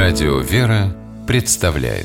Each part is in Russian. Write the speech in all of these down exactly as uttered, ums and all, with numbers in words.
Радио «Вера» представляет.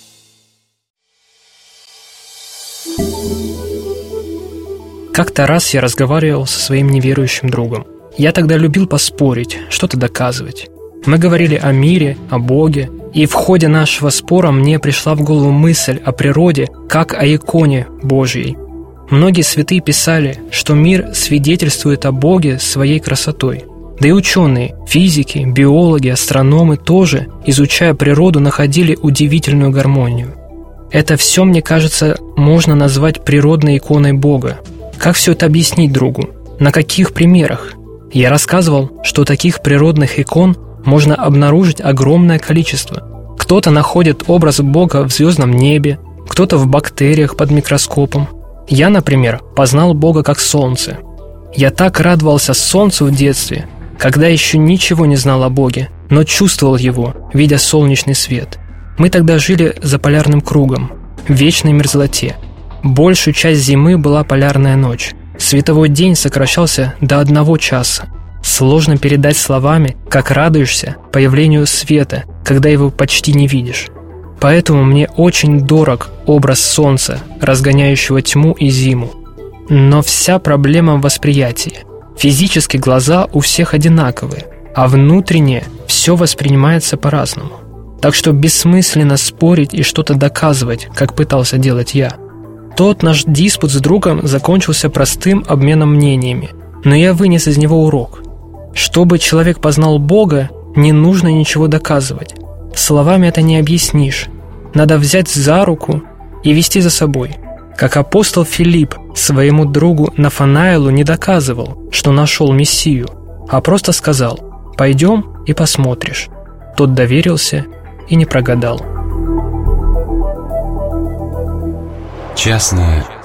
Как-то раз я разговаривал со своим неверующим другом. Я тогда любил поспорить, что-то доказывать. Мы говорили о мире, о Боге, и в ходе нашего спора мне пришла в голову мысль о природе, как о иконе Божьей. Многие святые писали, что мир свидетельствует о Боге своей красотой. Да и ученые, физики, биологи, астрономы тоже, изучая природу, находили удивительную гармонию. Это все, мне кажется, можно назвать природной иконой Бога. Как все это объяснить другу? На каких примерах? Я рассказывал, что таких природных икон можно обнаружить огромное количество. Кто-то находит образ Бога в звездном небе, кто-то в бактериях под микроскопом. Я, например, познал Бога как солнце. Я так радовался солнцу в детстве, когда еще ничего не знал о Боге, но чувствовал его, видя солнечный свет. Мы тогда жили за полярным кругом, в вечной мерзлоте. Большую часть зимы была полярная ночь. Световой день сокращался до одного часа. Сложно передать словами, как радуешься появлению света, когда его почти не видишь. Поэтому мне очень дорог образ солнца, разгоняющего тьму и зиму. Но вся проблема в восприятии. Физически глаза у всех одинаковые, а внутренне все воспринимается по-разному. Так что бессмысленно спорить и что-то доказывать, как пытался делать я. Тот наш диспут с другом закончился простым обменом мнениями, но я вынес из него урок. Чтобы человек познал Бога, не нужно ничего доказывать. Словами это не объяснишь. Надо взять за руку и вести за собой. Как апостол Филипп своему другу Нафанаилу не доказывал, что нашел Мессию, а просто сказал: «Пойдем и посмотришь». Тот доверился и не прогадал. Частная